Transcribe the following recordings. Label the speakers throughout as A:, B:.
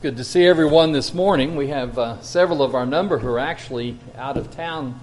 A: good to see everyone this morning. We have several of our number who are actually out of town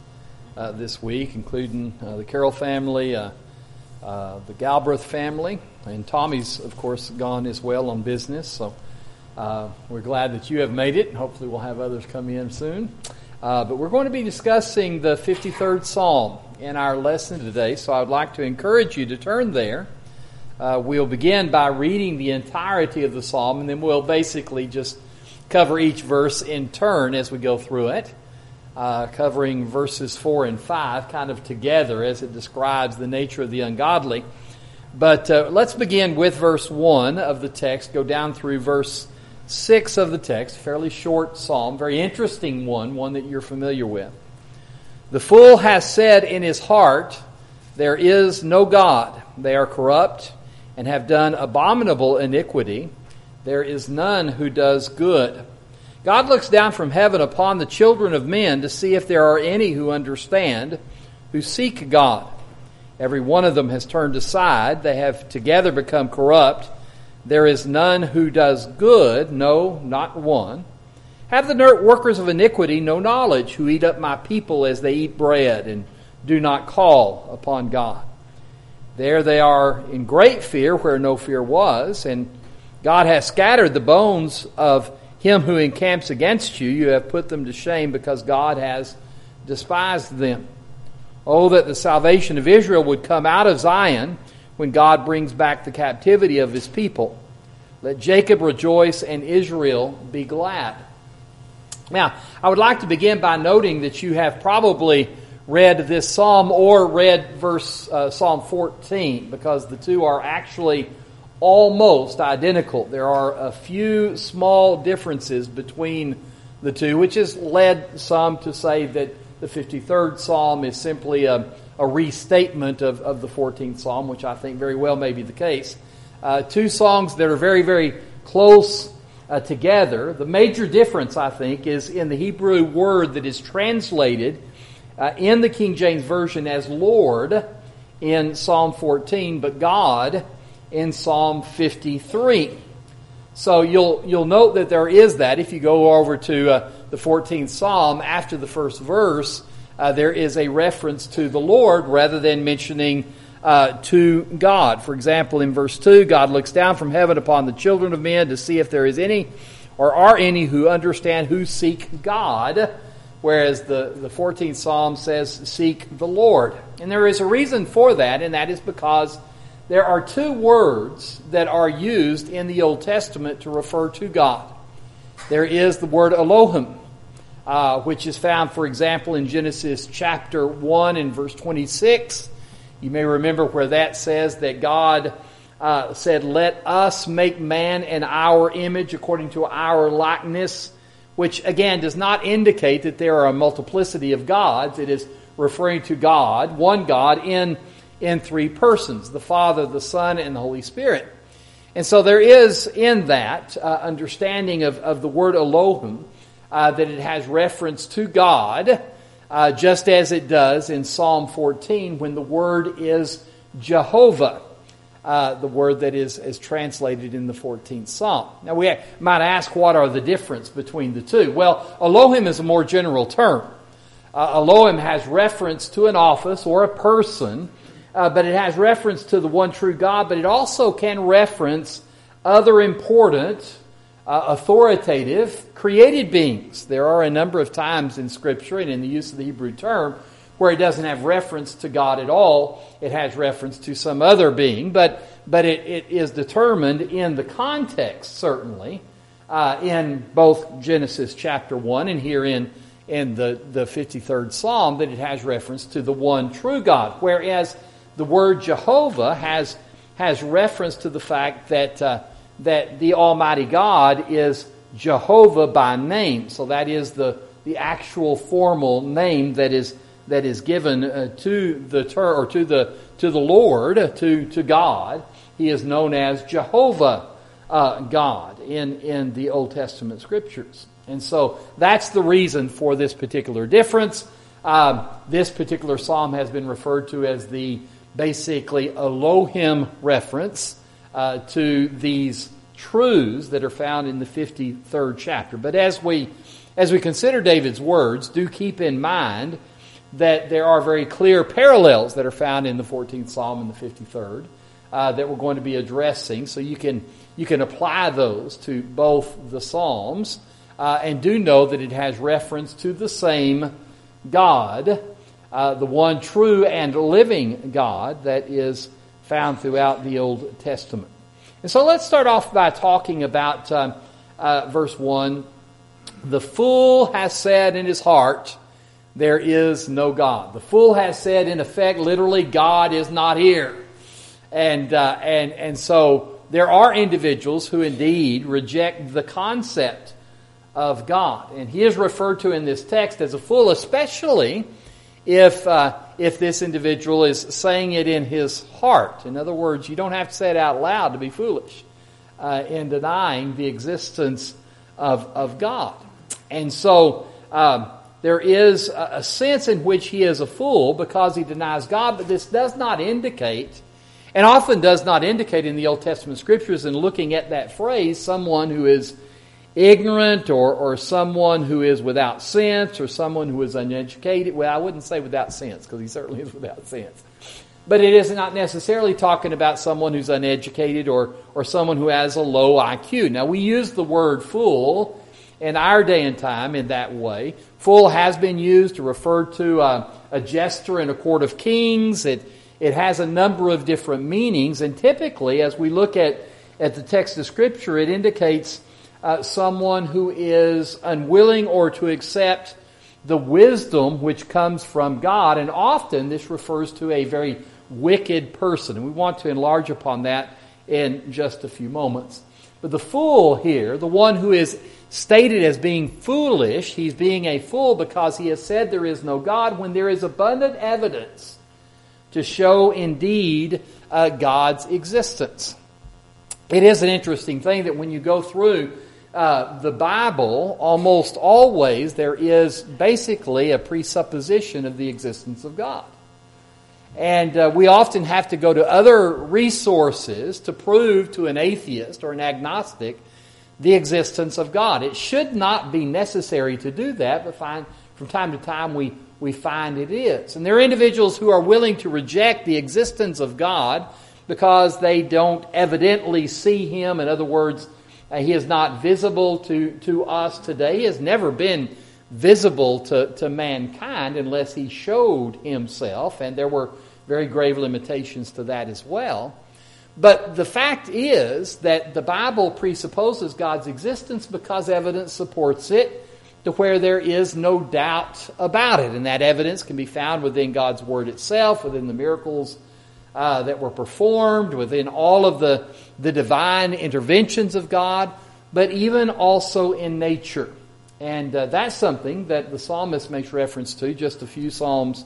A: this week, including the Carroll family, the Galbraith family, and Tommy's, of course, gone as well on business. So we're glad that you have made it. Hopefully we'll have others come in soon. But we're going to be discussing the 53rd Psalm in our lesson today, so I'd like to encourage you to turn there. We'll begin by reading the entirety of the psalm, and then we'll basically just cover each verse in turn as we go through it, covering verses 4 and 5 kind of together as it describes the nature of the ungodly. But let's begin with verse 1 of the text, go down through verse 6 of the text, fairly short psalm, very interesting one that you're familiar with. The fool has said in his heart, "There is no God. They are corrupt and have done abominable iniquity. There is none who does good." God looks down from heaven upon the children of men to see if there are any who understand, who seek God. Every one of them has turned aside. They have together become corrupt. There is none who does good, no, not one. Have the workers of iniquity no knowledge, who eat up my people as they eat bread and do not call upon God? There they are in great fear where no fear was, and God has scattered the bones of him who encamps against you. You have put them to shame because God has despised them. Oh, that the salvation of Israel would come out of Zion when God brings back the captivity of his people. Let Jacob rejoice and Israel be glad. Now, I would like to begin by noting that you have probably read this psalm or read Psalm 14, because the two are actually almost identical. There are a few small differences between the two, which has led some to say that the 53rd Psalm is simply a restatement of the 14th Psalm, which I think very well may be the case. Two songs that are very, very close together. The major difference, I think, is in the Hebrew word that is translated in the King James Version as Lord in Psalm 14, but God in Psalm 53. So you'll note that there is that. If you go over to the 14th Psalm, after the first verse, there is a reference to the Lord rather than mentioning to God. For example, in verse 2, God looks down from heaven upon the children of men to see if there is any or are any who understand, who seek God. Whereas the 14th Psalm says, seek the Lord. And there is a reason for that, and that is because there are two words that are used in the Old Testament to refer to God. There is the word Elohim, which is found, for example, in Genesis chapter 1 and verse 26. You may remember where that says that God said, "Let us make man in our image according to our likeness," which, again, does not indicate that there are a multiplicity of gods. It is referring to God, one God, in three persons, the Father, the Son, and the Holy Spirit. And so there is in that understanding of the word Elohim that it has reference to God, just as it does in Psalm 14 when the word is Jehovah. The word that is translated in the 14th Psalm. Now we might ask, what are the difference between the two? Well, Elohim is a more general term. Elohim has reference to an office or a person, but it has reference to the one true God, but it also can reference other important, authoritative, created beings. There are a number of times in Scripture and in the use of the Hebrew term where it doesn't have reference to God at all. It has reference to some other being, but it is determined in the context, certainly, in both Genesis chapter 1 and here in the 53rd Psalm, that it has reference to the one true God. Whereas the word Jehovah has reference to the fact that the Almighty God is Jehovah by name. So that is the actual formal name that is given to the Lord, to God. He is known as Jehovah God in the Old Testament Scriptures. And so that's the reason for this particular difference. This particular psalm has been referred to as the basically Elohim reference to these truths that are found in the 53rd chapter. But as we consider David's words, do keep in mind that there are very clear parallels that are found in the 14th Psalm and the 53rd that we're going to be addressing. So you can apply those to both the Psalms and do know that it has reference to the same God, the one true and living God that is found throughout the Old Testament. And so let's start off by talking about verse 1. The fool has said in his heart, there is no God. The fool has said, in effect, literally, God is not here. And so there are individuals who indeed reject the concept of God. And he is referred to in this text as a fool, especially if this individual is saying it in his heart. In other words, you don't have to say it out loud to be foolish in denying the existence of God. And so there is a sense in which he is a fool because he denies God, but this does not indicate, and often does not indicate in the Old Testament Scriptures, in looking at that phrase, someone who is ignorant or someone who is without sense or someone who is uneducated. Well, I wouldn't say without sense, because he certainly is without sense. But it is not necessarily talking about someone who's uneducated or someone who has a low IQ. Now, we use the word fool in our day and time in that way. Fool has been used to refer to a jester in a court of kings. It has a number of different meanings, and typically, as we look at the text of Scripture, it indicates someone who is unwilling or to accept the wisdom which comes from God, and often this refers to a very wicked person, and we want to enlarge upon that in just a few moments. But the fool here, the one who is stated as being foolish, he's being a fool because he has said there is no God when there is abundant evidence to show indeed God's existence. It is an interesting thing that when you go through the Bible, almost always there is basically a presupposition of the existence of God. And we often have to go to other resources to prove to an atheist or an agnostic the existence of God. It should not be necessary to do that, but from time to time we find it is. And there are individuals who are willing to reject the existence of God because they don't evidently see Him. In other words, He is not visible to us today. He has never been visible to mankind unless He showed Himself, and there were very grave limitations to that as well. But the fact is that the Bible presupposes God's existence because evidence supports it to where there is no doubt about it. And that evidence can be found within God's Word itself, within the miracles that were performed, within all of the divine interventions of God, but even also in nature. And that's something that the psalmist makes reference to just a few psalms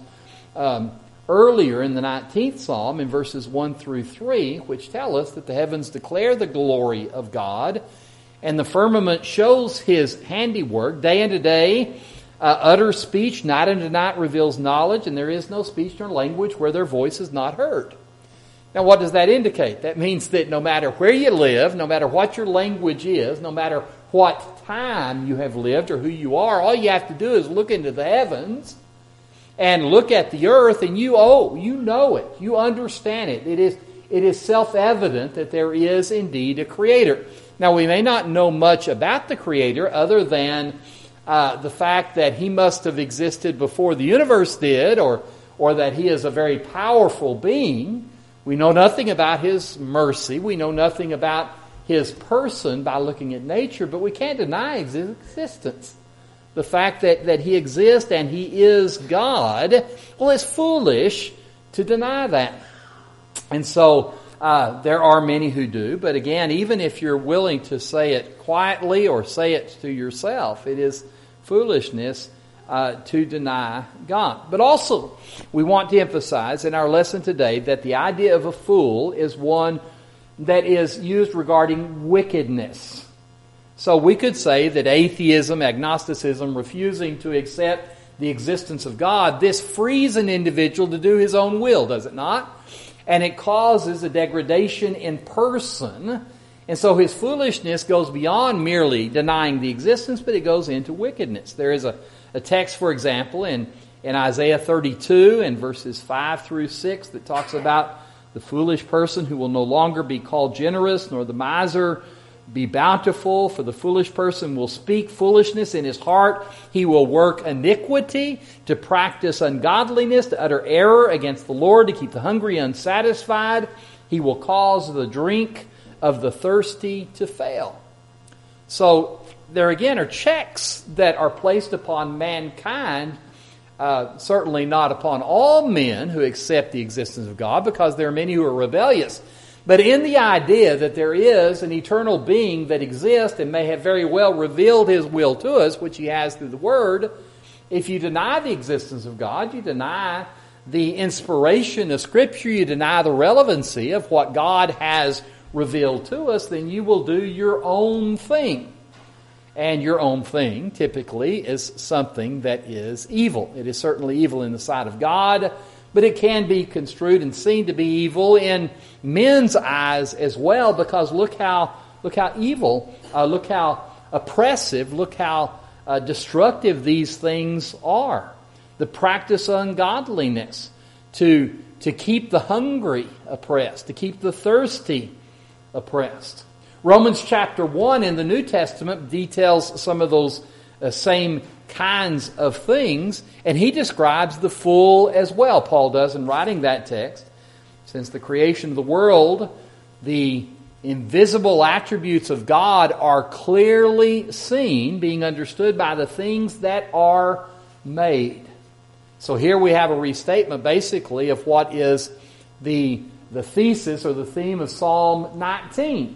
A: earlier in the 19th Psalm, in verses 1 through 3, which tell us that the heavens declare the glory of God, and the firmament shows His handiwork. Day unto day utters speech, night unto night reveals knowledge, and there is no speech nor language where their voice is not heard. Now, what does that indicate? That means that no matter where you live, no matter what your language is, no matter what time you have lived or who you are, all you have to do is look into the heavens and look at the earth, and you know it. You understand it. It is self-evident that there is indeed a Creator. Now, we may not know much about the Creator other than the fact that He must have existed before the universe did, or that He is a very powerful being. We know nothing about His mercy. We know nothing about His person by looking at nature, but we can't deny His existence. The fact that He exists and He is God, well, it's foolish to deny that. And so there are many who do, but again, even if you're willing to say it quietly or say it to yourself, it is foolishness to deny God. But also, we want to emphasize in our lesson today that the idea of a fool is one that is used regarding wickedness. So we could say that atheism, agnosticism, refusing to accept the existence of God, this frees an individual to do his own will, does it not? And it causes a degradation in person And so his foolishness goes beyond merely denying the existence, but it goes into wickedness. There is a text, for example, in Isaiah 32 and verses 5 through 6 that talks about the foolish person who will no longer be called generous, nor the miser be bountiful, for the foolish person will speak foolishness in his heart. He will work iniquity, to practice ungodliness, to utter error against the Lord, to keep the hungry unsatisfied. He will cause the drink of the thirsty to fail. So there again are checks that are placed upon mankind, certainly not upon all men who accept the existence of God, because there are many who are rebellious. But in the idea that there is an eternal being that exists and may have very well revealed His will to us, which He has through the Word, if you deny the existence of God, you deny the inspiration of Scripture, you deny the relevancy of what God has revealed to us, then you will do your own thing. And your own thing typically is something that is evil. It is certainly evil in the sight of God, but it can be construed and seen to be evil in men's eyes as well, because look how evil, look how oppressive, look how destructive these things are. The practice of ungodliness, to keep the hungry oppressed, to keep the thirsty oppressed. Romans chapter 1 in the New Testament details some of those same kinds of things, and he describes the fool as well. Paul does in writing that text. Since the creation of the world, the invisible attributes of God are clearly seen, being understood by the things that are made. So here we have a restatement basically of what is the thesis or the theme of Psalm 19.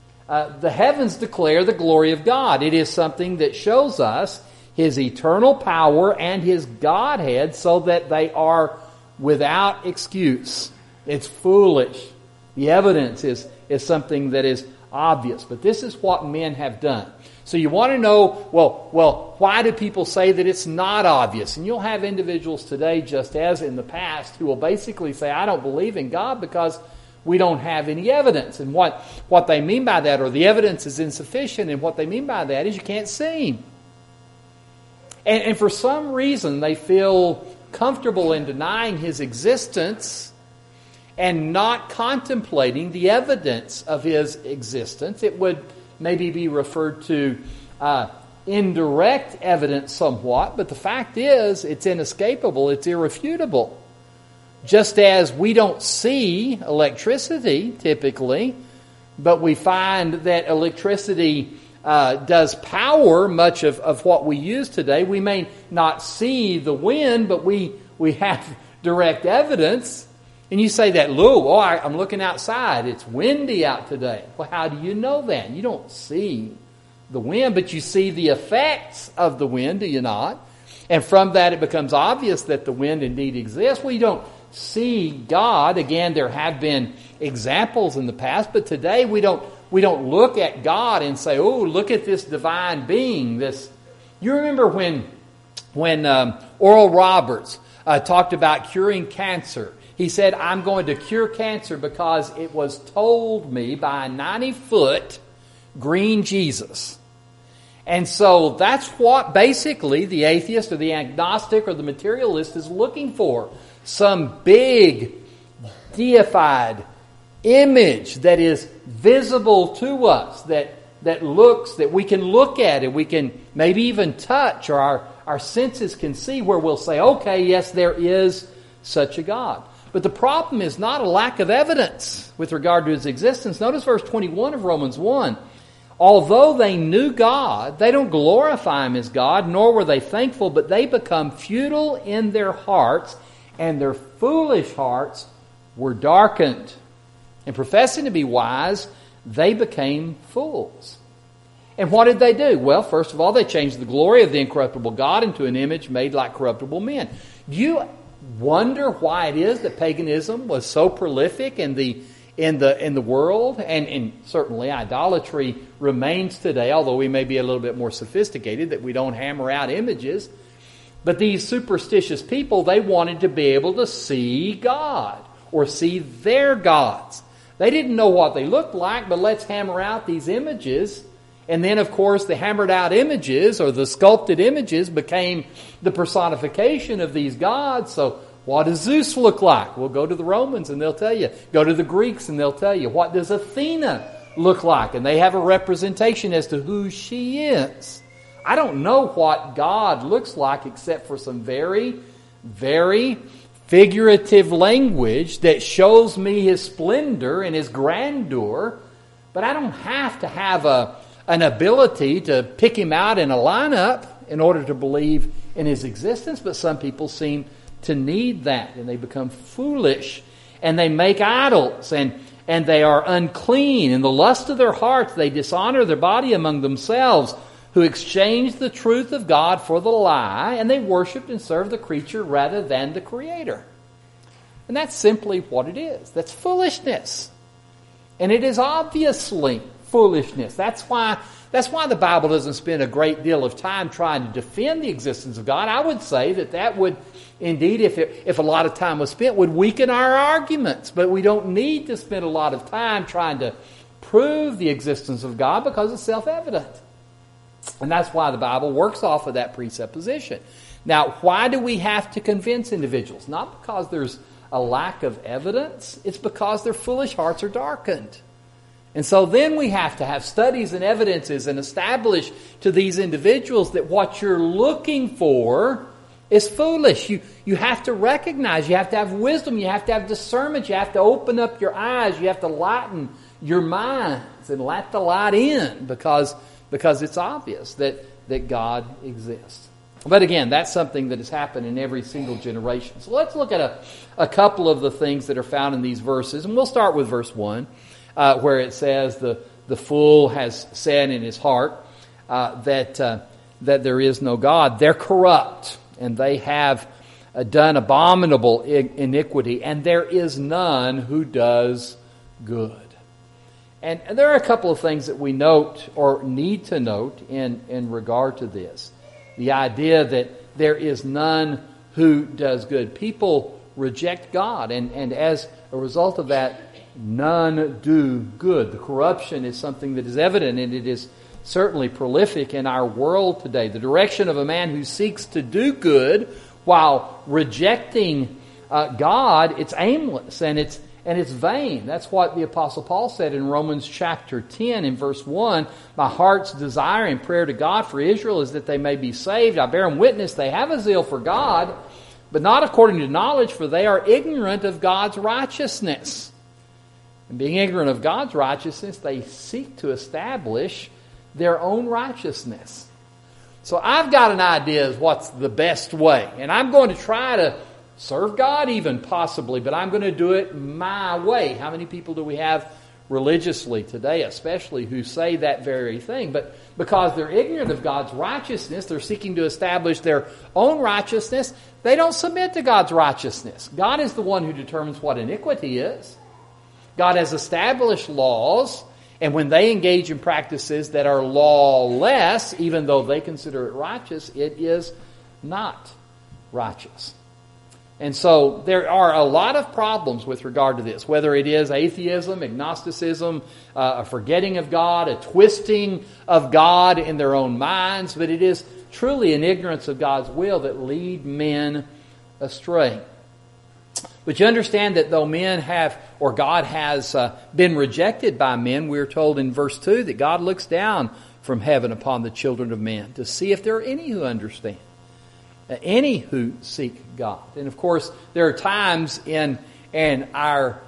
A: The heavens declare the glory of God. It is something that shows us His eternal power and His Godhead so that they are without excuse. It's foolish. The evidence is something that is obvious. But this is what men have done. So you want to know, well, why do people say that it's not obvious? And you'll have individuals today, just as in the past, who will basically say, I don't believe in God because we don't have any evidence. And what they mean by that, or the evidence is insufficient, and what they mean by that is you can't see Him. And for some reason they feel comfortable in denying His existence and not contemplating the evidence of His existence. It would maybe be referred to indirect evidence somewhat, but the fact is it's inescapable, it's irrefutable. Just as we don't see electricity typically, but we find that electricity does power much of what we use today. We may not see the wind, but we have direct evidence. And you say that, Lou, I'm looking outside. It's windy out today. Well, how do you know that? You don't see the wind, but you see the effects of the wind, do you not? And from that it becomes obvious that the wind indeed exists. Well, you don't see God. Again, there have been examples in the past, but today we don't look at God and say, oh, look at this divine being. You remember when Oral Roberts talked about curing cancer. He said, I'm going to cure cancer because it was told me by a 90-foot green Jesus. And so that's what basically the atheist or the agnostic or the materialist is looking for. Some big, deified image that is visible to us, that we can look at it, we can maybe even touch, or our senses can see, where we'll say, okay, yes, there is such a God. But the problem is not a lack of evidence with regard to His existence. Notice verse 21 of Romans 1. Although they knew God, they don't glorify Him as God, nor were they thankful, but they become futile in their hearts, and their foolish hearts were darkened. And professing to be wise, they became fools. And what did they do? Well, first of all, they changed the glory of the incorruptible God into an image made like corruptible men. Do you wonder why it is that paganism was so prolific in the world, and certainly idolatry remains today, although we may be a little bit more sophisticated, that we don't hammer out images. But these superstitious people, they wanted to be able to see God or see their gods. They didn't know what they looked like, but let's hammer out these images. And then, of course, the hammered out images or the sculpted images became the personification of these gods. So what does Zeus look like? We'll go to the Romans and they'll tell you. Go to the Greeks and they'll tell you. What does Athena look like? And they have a representation as to who she is. I don't know what God looks like except for some very, very figurative language that shows me His splendor and His grandeur. But I don't have to have an ability to pick Him out in a lineup in order to believe in His existence. But some people seem to need that, and they become foolish, and they make idols, and they are unclean. In the lust of their hearts they dishonor their body among themselves, who exchange the truth of God for the lie, and they worship and serve the creature rather than the Creator. And that's simply what it is. That's foolishness. And it is obviously foolishness. That's why the Bible doesn't spend a great deal of time trying to defend the existence of God. I would say that would, indeed, if a lot of time was spent, would weaken our arguments. But we don't need to spend a lot of time trying to prove the existence of God because it's self-evident. And that's why the Bible works off of that presupposition. Now, why do we have to convince individuals? Not because there's a lack of evidence. It's because their foolish hearts are darkened. And so then we have to have studies and evidences and establish to these individuals that what you're looking for is foolish. You have to recognize, you have to have wisdom, you have to have discernment, you have to open up your eyes, you have to lighten your minds and let the light in because it's obvious that God exists. But again, that's something that has happened in every single generation. So let's look at a couple of the things that are found in these verses. And we'll start with verse 1, where it says, the fool has said in his heart that there is no God. They're corrupt, and they have done abominable iniquity, and there is none who does good. And there are a couple of things that we note or need to note in regard to this. The idea that there is none who does good. People reject God, and as a result of that, none do good. The corruption is something that is evident, and it is certainly prolific in our world today. The direction of a man who seeks to do good while rejecting God, it's aimless and it's vain. That's what the Apostle Paul said in Romans chapter 10 in verse 1. My heart's desire and prayer to God for Israel is that they may be saved. I bear them witness they have a zeal for God, but not according to knowledge, for they are ignorant of God's righteousness. And being ignorant of God's righteousness, they seek to establish their own righteousness. So I've got an idea of what's the best way. And I'm going to try to serve God even possibly, but I'm going to do it my way. How many people do we have religiously today, especially, who say that very thing? But because they're ignorant of God's righteousness, they're seeking to establish their own righteousness, they don't submit to God's righteousness. God is the one who determines what iniquity is. God has established laws, and when they engage in practices that are lawless, even though they consider it righteous, it is not righteous. And so there are a lot of problems with regard to this, whether it is atheism, agnosticism, a forgetting of God, a twisting of God in their own minds, but it is truly an ignorance of God's will that lead men astray. But you understand that though men have, or God has been rejected by men, we're told in verse 2 that God looks down from heaven upon the children of men to see if there are any who understand. Any who seek God. And of course, there are times in our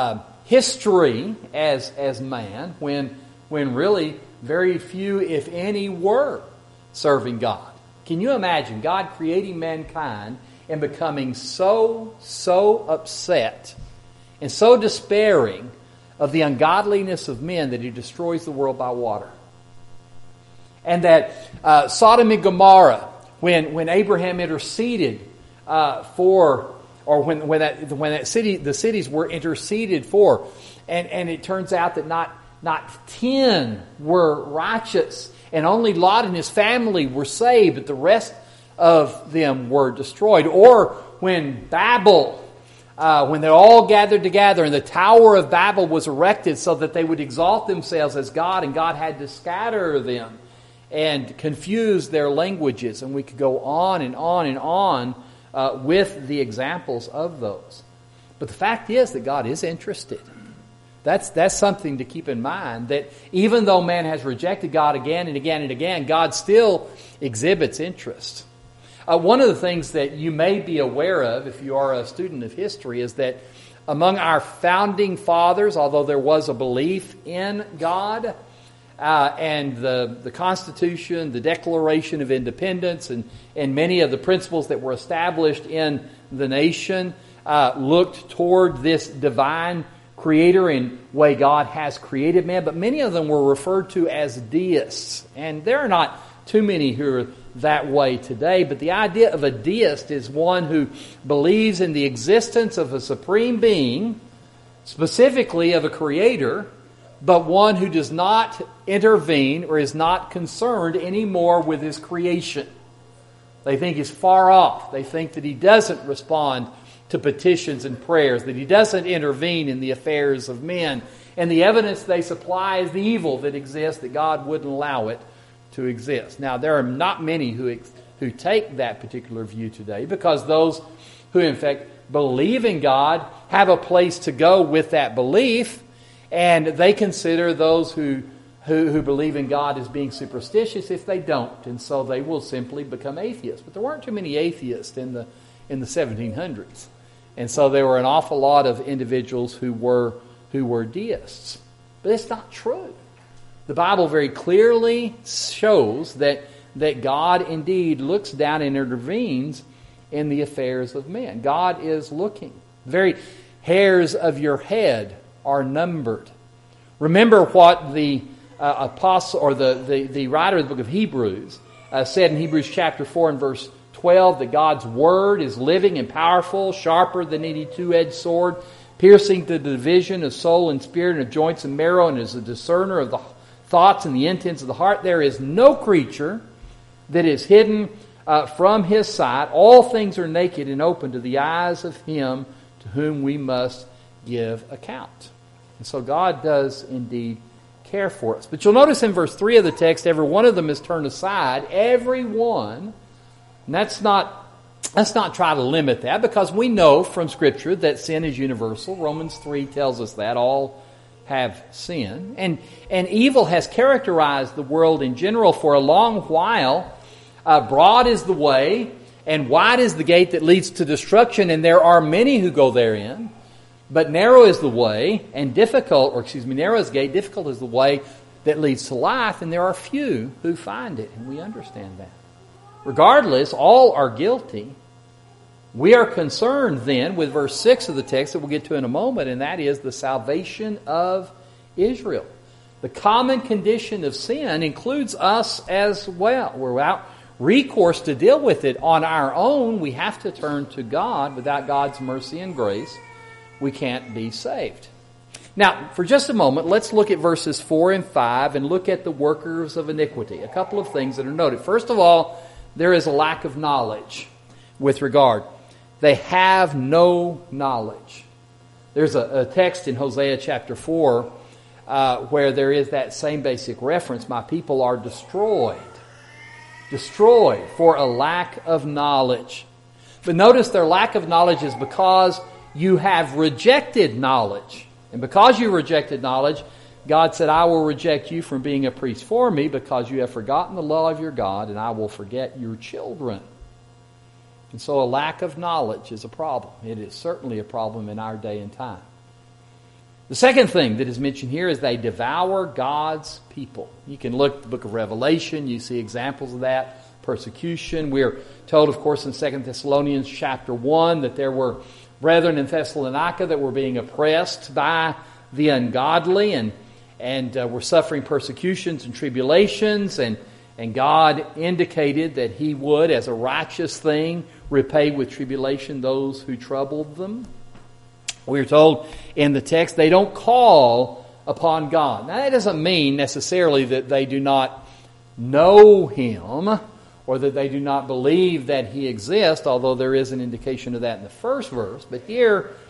A: history as man when really very few, if any, were serving God. Can you imagine God creating mankind and becoming so upset and so despairing of the ungodliness of men that He destroys the world by water? And that Sodom and Gomorrah, when Abraham interceded the cities were interceded for, and it turns out that not 10 were righteous, and only Lot and his family were saved, but the rest of them were destroyed. Or when Babel when they're all gathered together, and the Tower of Babel was erected so that they would exalt themselves as God, and God had to scatter them and confuse their languages. And we could go on and on and on with the examples of those. But the fact is that God is interested. That's something to keep in mind, that even though man has rejected God again and again and again, God still exhibits interest. One of the things that you may be aware of if you are a student of history is that among our founding fathers, although there was a belief in God and the Constitution, the Declaration of Independence, and many of the principles that were established in the nation looked toward this divine Creator in way God has created man, but many of them were referred to as deists. And there are not too many who are that way today, but the idea of a deist is one who believes in the existence of a supreme being, specifically of a creator, but one who does not intervene or is not concerned anymore with his creation. They think he's far off. They think that he doesn't respond to petitions and prayers, that he doesn't intervene in the affairs of men. And the evidence they supply is the evil that exists, that God wouldn't allow it to exist. Now, there are not many who take that particular view today, because those who, in fact, believe in God have a place to go with that belief, and they consider those who believe in God as being superstitious if they don't, and so they will simply become atheists. But there weren't too many atheists in the 1700s. And so there were an awful lot of individuals who were deists. But it's not true. The Bible very clearly shows that God indeed looks down and intervenes in the affairs of men. God is looking. The very hairs of your head are numbered. Remember what the apostle or the writer of the book of Hebrews said in Hebrews chapter 4 and verse 12, that God's Word is living and powerful, sharper than any two-edged sword, piercing to the division of soul and spirit and of joints and marrow, and is a discerner of the thoughts and the intents of the heart. There is no creature that is hidden from His sight. All things are naked and open to the eyes of Him to whom we must give account. And so God does indeed care for us. But you'll notice in verse 3 of the text, every one of them is turned aside. Every one. And let's not try to limit that, because we know from Scripture that sin is universal. Romans 3 tells us that all have sin. And evil has characterized the world in general for a long while. Broad is the way, and wide is the gate that leads to destruction, and there are many who go therein. But narrow is the way, and narrow is the gate, difficult is the way that leads to life, and there are few who find it. And we understand that. Regardless, all are guilty. We are concerned then with verse 6 of the text that we'll get to in a moment, and that is the salvation of Israel. The common condition of sin includes us as well. We're without recourse to deal with it on our own. We have to turn to God. Without God's mercy and grace, we can't be saved. Now, for just a moment, let's look at verses 4 and 5 and look at the workers of iniquity. A couple of things that are noted. First of all, there is a lack of knowledge with regard. They have no knowledge. There's a text in Hosea chapter 4 where there is that same basic reference. My people are destroyed for a lack of knowledge. But notice their lack of knowledge is because you have rejected knowledge. And because you rejected knowledge, God said, I will reject you from being a priest for me because you have forgotten the law of your God, and I will forget your children. And so a lack of knowledge is a problem. It is certainly a problem in our day and time. The second thing that is mentioned here is they devour God's people. You can look at the book of Revelation. You see examples of that. Persecution. We're told, of course, in 2 Thessalonians chapter 1 that there were brethren in Thessalonica that were being oppressed by the ungodly and were suffering persecutions and tribulations, and God indicated that He would, as a righteous thing, repay with tribulation those who troubled them. We are told in the text they don't call upon God. Now, that doesn't mean necessarily that they do not know Him or that they do not believe that He exists, although there is an indication of that in the first verse. But here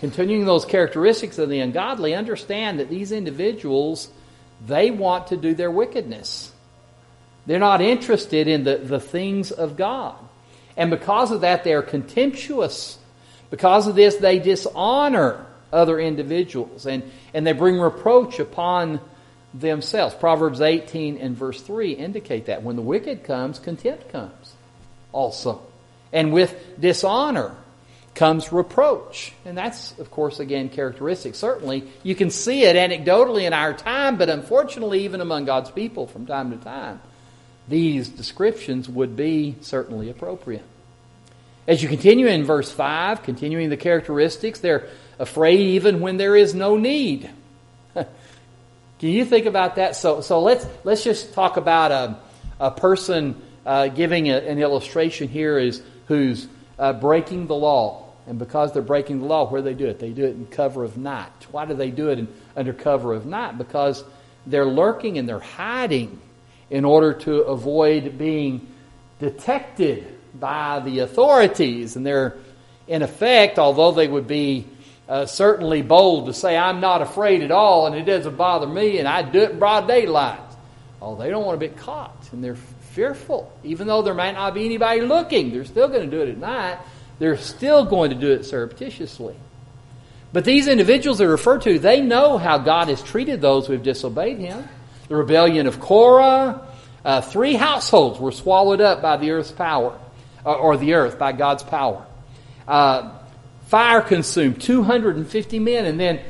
A: continuing those characteristics of the ungodly, understand that these individuals, they want to do their wickedness. They're not interested in the things of God. And because of that, they're contemptuous. Because of this, they dishonor other individuals. And they bring reproach upon themselves. Proverbs 18 and verse 3 indicate that. When the wicked comes, contempt comes also. And with dishonor comes reproach. And that's, of course, again, characteristic. Certainly, you can see it anecdotally in our time, but unfortunately, even among God's people from time to time, these descriptions would be certainly appropriate. As you continue in verse 5, continuing the characteristics, they're afraid even when there is no need. Can you think about that? So let's just talk about a person giving an illustration here who's breaking the law. And because they're breaking the law, where do they do it? They do it in cover of night. Why do they do it under cover of night? Because they're lurking and they're hiding in order to avoid being detected by the authorities. And they're, in effect, although they would be certainly bold to say, I'm not afraid at all and it doesn't bother me and I do it in broad daylight. Oh, they don't want to be caught and they're fearful. Even though there might not be anybody looking, they're still going to do it at night. They're still going to do it surreptitiously. But these individuals that are referred to, they know how God has treated those who have disobeyed Him. The rebellion of Korah, 3 households were swallowed up by the earth's power, or the earth by God's power. Fire consumed 250 men, and then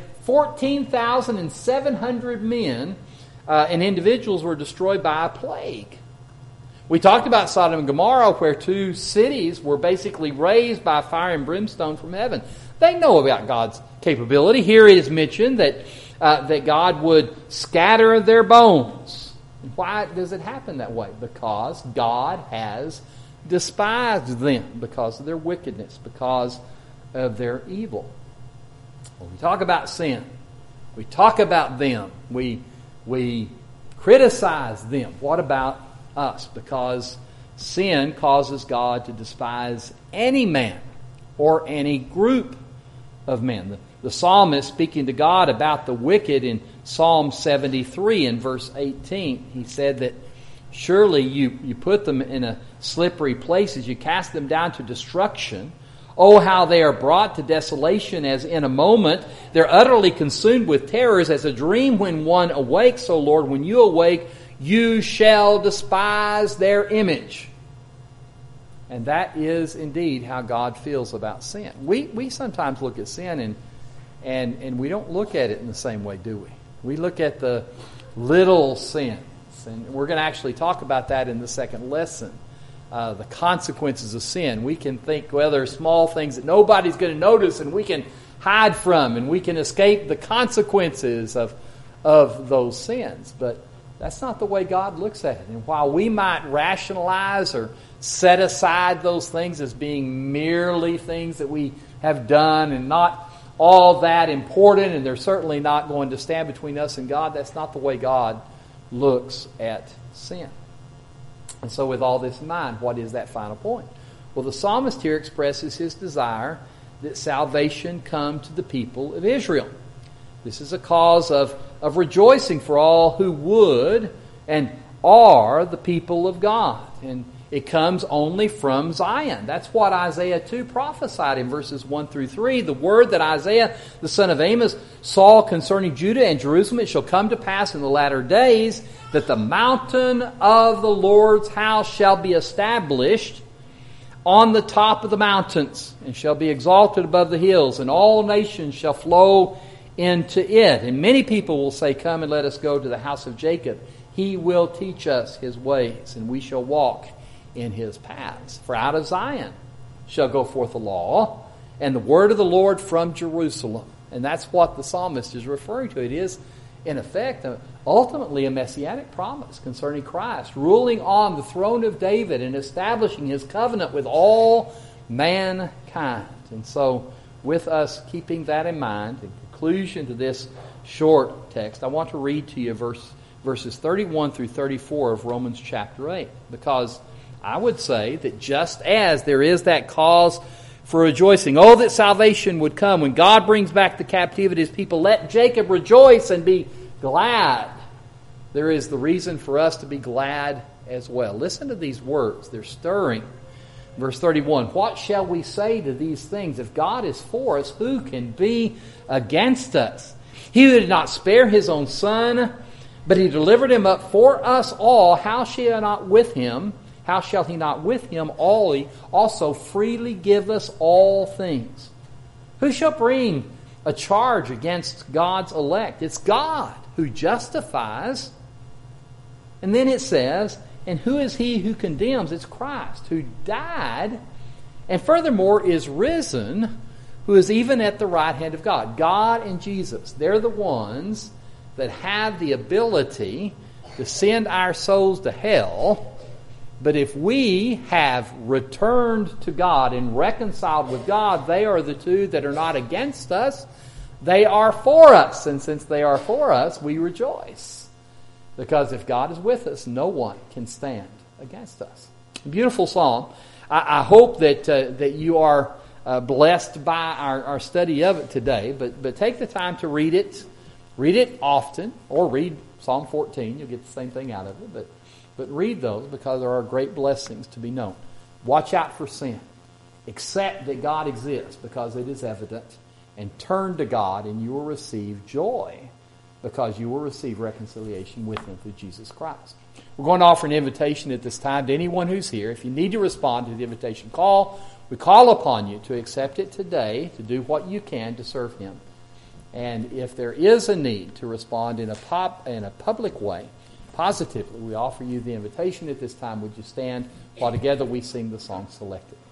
A: 14,700 men and individuals were destroyed by a plague. We talked about Sodom and Gomorrah, where 2 cities were basically razed by fire and brimstone from heaven. They know about God's capability. Here it is mentioned that God would scatter their bones. Why does it happen that way? Because God has despised them because of their wickedness, because of their evil. When we talk about sin, we talk about them, we criticize them. What about us? Because sin causes God to despise any man or any group of men. The psalmist, speaking to God about the wicked in Psalm 73 in verse 18, he said that surely you put them in a slippery places, you cast them down to destruction. Oh, how they are brought to desolation as in a moment. They're utterly consumed with terrors as a dream when one awakes. O Lord, when you awake, you shall despise their image. And that is indeed how God feels about sin. We sometimes look at sin and we don't look at it in the same way, do we? We look at the little sins. And we're going to actually talk about that in the second lesson. The consequences of sin. We can think, well, there are small things that nobody's going to notice and we can hide from and we can escape the consequences of those sins. But that's not the way God looks at it. And while we might rationalize or set aside those things as being merely things that we have done and not all that important, and they're certainly not going to stand between us and God, that's not the way God looks at sin. And so with all this in mind, what is that final point? Well, the psalmist here expresses his desire that salvation come to the people of Israel. This is a cause of rejoicing for all who would and are the people of God. And it comes only from Zion. That's what Isaiah 2 prophesied in verses 1 through 3. The word that Isaiah, the son of Amos, saw concerning Judah and Jerusalem, it shall come to pass in the latter days that the mountain of the Lord's house shall be established on the top of the mountains, and shall be exalted above the hills, and all nations shall flow into it. And many people will say, come and let us go to the house of Jacob. He will teach us his ways, and we shall walk in his paths. For out of Zion shall go forth the law, and the word of the Lord from Jerusalem. And that's what the psalmist is referring to. It is, in effect, ultimately a messianic promise concerning Christ, ruling on the throne of David and establishing his covenant with all mankind. And so, with us keeping that in mind, in conclusion to this short text, I want to read to you verses 31 through 34 of Romans chapter 8, because I would say that just as there is that cause for rejoicing. Oh, that salvation would come. When God brings back the captivity of His people, let Jacob rejoice and be glad. There is the reason for us to be glad as well. Listen to these words. They're stirring. Verse 31, what shall we say to these things? If God is for us, who can be against us? He who did not spare His own Son, but He delivered Him up for us all, how shall He not with Him also freely give us all things? Who shall bring a charge against God's elect? It's God who justifies. And then it says, and who is He who condemns? It's Christ, who died and furthermore is risen, who is even at the right hand of God. God and Jesus, they're the ones that have the ability to send our souls to hell. But if we have returned to God and reconciled with God, they are the two that are not against us. They are for us. And since they are for us, we rejoice. Because if God is with us, no one can stand against us. Beautiful psalm. I hope that you are blessed by our study of it today. But take the time to read it. Read it often. Or read Psalm 14. You'll get the same thing out of it. But read those because there are great blessings to be known. Watch out for sin. Accept that God exists because it is evident. And turn to God and you will receive joy because you will receive reconciliation with Him through Jesus Christ. We're going to offer an invitation at this time to anyone who's here. If you need to respond to the invitation call, we call upon you to accept it today, to do what you can to serve Him. And if there is a need to respond in a public way, positively, we offer you the invitation at this time. Would you stand while together we sing the song selected?